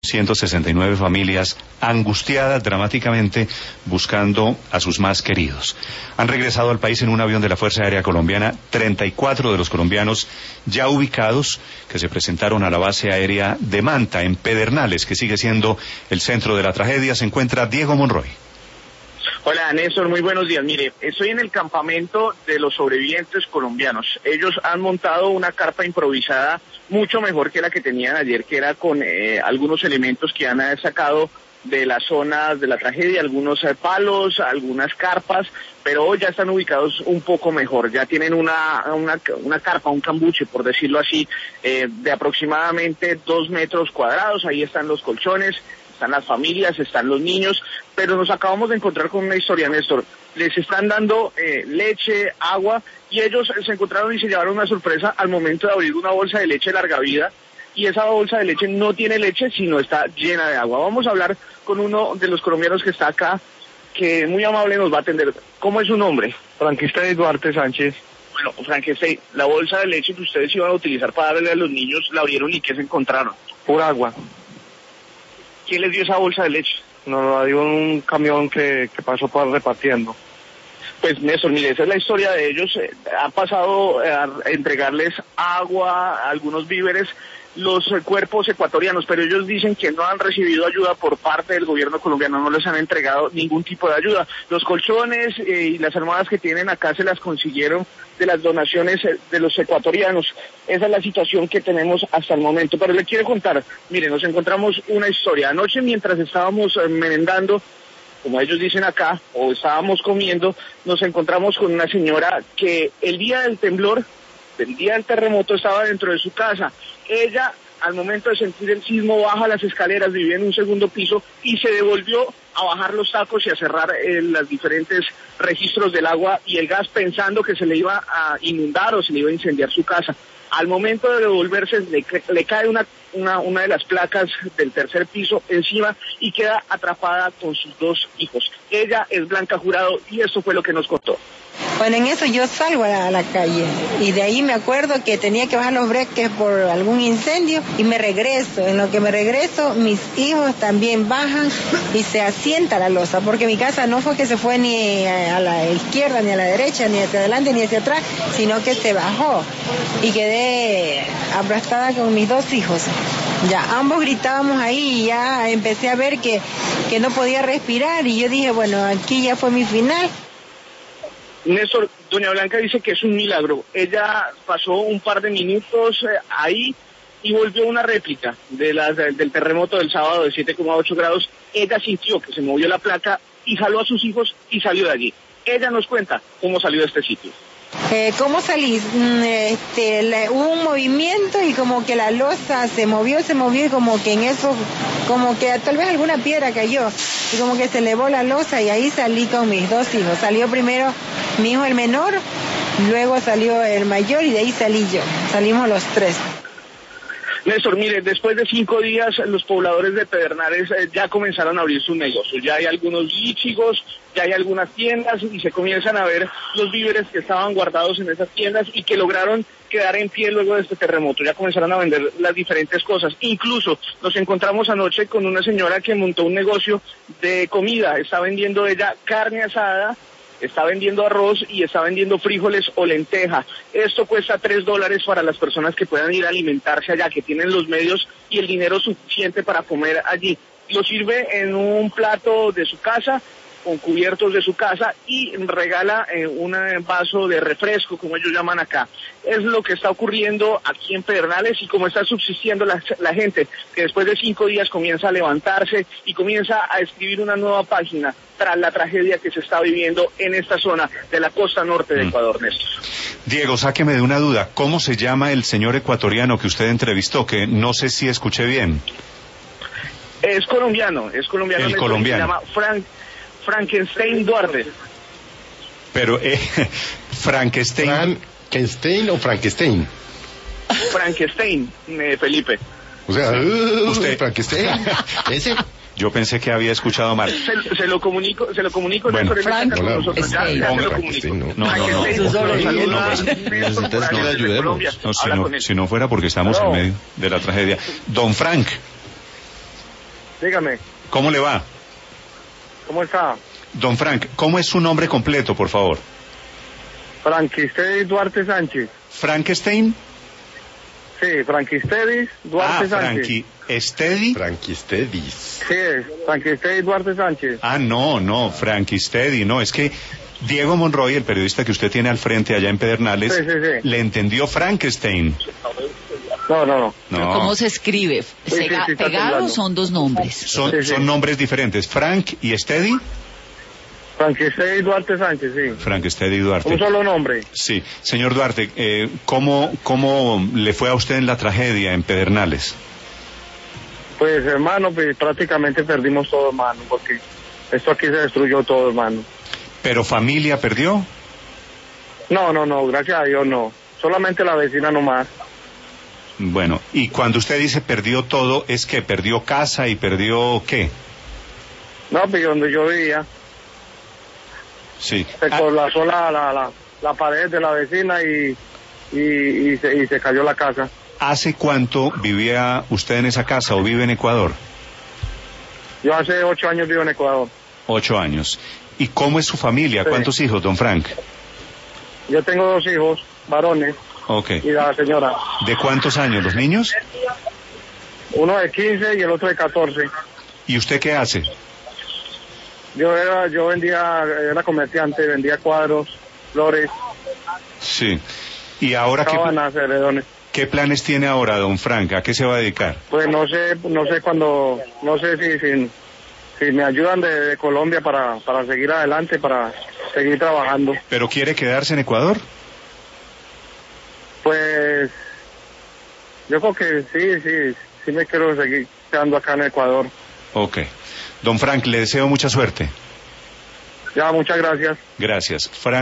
169 familias angustiadas dramáticamente buscando a sus más queridos. Han regresado al país en un avión de la Fuerza Aérea Colombiana 34 de los colombianos ya ubicados que se presentaron a la base aérea de Manta en Pedernales, que sigue siendo el centro de la tragedia. Se encuentra Diego Monroy. Hola Néstor, muy buenos días. Mire, estoy en el campamento de los sobrevivientes colombianos. Ellos han montado una carpa improvisada mucho mejor que la que tenían ayer, que era con algunos elementos que han sacado de la zona de la tragedia, algunos palos, algunas carpas, pero hoy ya están ubicados un poco mejor. Ya tienen una carpa, un cambuche, por decirlo así, de aproximadamente 2 metros cuadrados. Ahí están los colchones, están las familias, están los niños, pero nos acabamos de encontrar con una historia, Néstor. Les están dando leche, agua, y ellos se encontraron y se llevaron una sorpresa al momento de abrir una bolsa de leche larga vida, y esa bolsa de leche no tiene leche, sino está llena de agua. Vamos a hablar con uno de los colombianos que está acá, que muy amable nos va a atender. ¿Cómo es su nombre? Frankenstein Duarte Sánchez. Bueno, Frankenstein, la bolsa de leche que ustedes iban a utilizar para darle a los niños, ¿la abrieron y qué se encontraron? Pura agua. ¿Quién les dio esa bolsa de leche? Nos la dio un camión que pasó por repartiendo. Pues Néstor, mire, esa es la historia de ellos. Han pasado a entregarles agua, algunos víveres, los cuerpos ecuatorianos, pero ellos dicen que no han recibido ayuda por parte del gobierno colombiano, no les han entregado ningún tipo de ayuda. Los colchones y las almohadas que tienen acá se las consiguieron de las donaciones de los ecuatorianos. Esa es la situación que tenemos hasta el momento. Pero le quiero contar, mire, nos encontramos una historia. Anoche, mientras estábamos merendando, como ellos dicen acá, o estábamos comiendo, nos encontramos con una señora que el día del temblor, el día del terremoto, estaba dentro de su casa. Ella, al momento de sentir el sismo, baja las escaleras, vivía en un segundo piso y se devolvió a bajar los tacos y a cerrar los diferentes registros del agua y el gas, pensando que se le iba a inundar o se le iba a incendiar su casa. Al momento de devolverse, le cae una de las placas del tercer piso encima y queda atrapada con sus 2 hijos. Ella es Blanca Jurado y eso fue lo que nos contó. Bueno, en eso yo salgo a la calle y de ahí me acuerdo que tenía que bajar los breques por algún incendio y me regreso. En lo que me regreso, mis hijos también bajan y se asienta la losa, porque mi casa no fue que se fue ni a la izquierda, ni a la derecha, ni hacia adelante, ni hacia atrás, sino que se bajó y quedé aplastada con mis 2 hijos. Ya ambos gritábamos ahí y ya empecé a ver que no podía respirar y yo dije, bueno, aquí ya fue mi final. Néstor, doña Blanca dice que es un milagro. Ella pasó un par de minutos ahí y volvió una réplica del terremoto del sábado de 7,8 grados. Ella sintió que se movió la placa y jaló a sus hijos y salió de allí. Ella nos cuenta cómo salió de este sitio. ¿Cómo salí? Hubo un movimiento y como que la losa se movió y como que en eso, como que tal vez alguna piedra cayó y como que se elevó la losa y ahí salí con mis 2 hijos. Salió primero mi hijo el menor, luego salió el mayor y de ahí salí yo. Salimos los 3. Néstor, mire, después de 5 días los pobladores de Pedernales ya comenzaron a abrir sus negocios. Ya hay algunos lichigos, ya hay algunas tiendas y se comienzan a ver los víveres que estaban guardados en esas tiendas y que lograron quedar en pie luego de este terremoto. Ya comenzaron a vender las diferentes cosas. Incluso nos encontramos anoche con una señora que montó un negocio de comida. Está vendiendo ella carne asada, está vendiendo arroz y está vendiendo frijoles o lenteja. Esto cuesta $3 para las personas que puedan ir a alimentarse allá, que tienen los medios y el dinero suficiente para comer allí. Lo sirve en un plato de su casa, con cubiertos de su casa, y regala un vaso de refresco, como ellos llaman acá. Es lo que está ocurriendo aquí en Pedernales y como está subsistiendo la gente, que después de 5 días comienza a levantarse y comienza a escribir una nueva página tras la tragedia que se está viviendo en esta zona de la costa norte de Ecuador, Néstor. Diego, sáqueme de una duda. ¿Cómo se llama el señor ecuatoriano que usted entrevistó? Que no sé si escuché bien. Es colombiano. El colombiano. Se llama Frankenstein Duarte. Pero, Frankenstein. ¿Frankenstein o Frankenstein? Frankenstein, Felipe. O sea, usted. Frankenstein. ¿Ese? Yo pensé que había escuchado mal. Se lo comunico. Bueno, Frank, con nosotros. Ya se lo comunico. Necesitas que le ayudemos. No, si no fuera porque estamos en medio de la tragedia. Don Frank. Dígame, ¿Cómo le va? ¿cómo está? Don Frank, ¿cómo es su nombre completo, por favor? Franquistedis Duarte Sánchez. ¿Frankenstein? Sí, Franquistedis Duarte Sánchez. Frankie Steady. Franquistedis. Sí, Franquistedis Duarte Sánchez. No, Frankie Steady, no, es que Diego Monroy, el periodista que usted tiene al frente allá en Pedernales, Sí. le entendió Frankenstein. No. No, ¿Cómo se escribe? Sí, está ¿Pegados temblando. son dos nombres? son Sí. nombres diferentes. Frank y Steady. Franquistedis Duarte Sánchez, sí. Frank Steady Duarte. Un solo nombre. Sí, señor Duarte, ¿cómo le fue a usted en la tragedia en Pedernales? Pues hermano, pues prácticamente perdimos todo, hermano, porque esto aquí se destruyó todo, hermano. ¿Pero familia perdió? No, gracias a Dios no. Solamente la vecina nomás. Bueno, y cuando usted dice perdió todo, ¿es que perdió casa y perdió qué? No, pues donde yo vivía, Sí. se colapsó la pared de la vecina y se cayó la casa. ¿Hace cuánto vivía usted en esa casa o vive en Ecuador? Yo hace 8 años vivo en Ecuador. 8 años. ¿Y cómo es su familia? Sí. ¿Cuántos hijos, don Frank? Yo tengo 2 hijos, varones, Ok. y la señora. ¿De cuántos años los niños? Uno de 15 y el otro de 14. ¿Y usted qué hace? Yo era comerciante, vendía cuadros, flores, Sí. ¿Y ahora sábanas, edredones. qué planes tiene ahora, don Frank? ¿A qué se va a dedicar? Pues no sé cuándo, no sé si me ayudan de Colombia para seguir adelante, para seguir trabajando. ¿Pero quiere quedarse en Ecuador? Pues yo creo que sí me quiero seguir quedando acá en Ecuador. Ok. Don Frank, le deseo mucha suerte. Ya, muchas gracias. Gracias. Frank